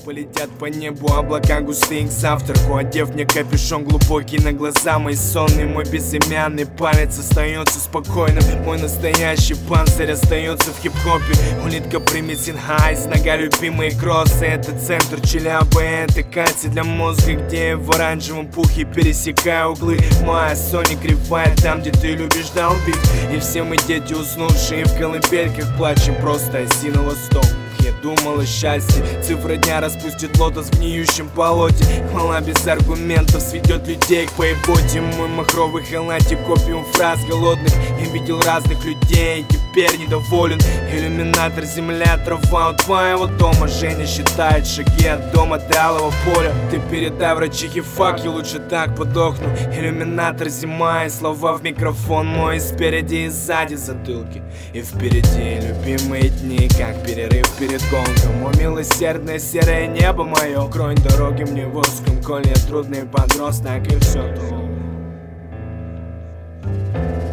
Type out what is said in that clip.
Полетят по небу облака густые к завтраку, одев мне капюшон глубокий на глаза мои сонные. Мой безымянный палец остается спокойным, мой настоящий панцирь остается в хип-хопе. Улитка примесин хайс, нога любимые кроссы. Это центр Челябы, это кальций для мозга, где я в оранжевом пухе пересекаю углы. Моя Соня кривая там, где ты любишь долбить. И все мы дети уснувшие в колыбельках, плачем просто осиного стоп. Я думал о счастье, цифра дня распустит лотос в гниющем болоте. Хвала без аргументов сведет людей к поеботе. Мой махровый халатик, копиум фраз голодных. Я видел разных людей, теперь недоволен. Иллюминатор, земля, трава у твоего дома. Женя считает шаги от дома до алого поля. Ты передай врачихе фак, я лучше так подохну. Иллюминатор, зима и слова в микрофон мой. Спереди и сзади затылки. И впереди любимые дни, как перерыв перед гонком. О, милосердное серое небо мое, кронь дороги мне воском, коль я трудный подросток и все то.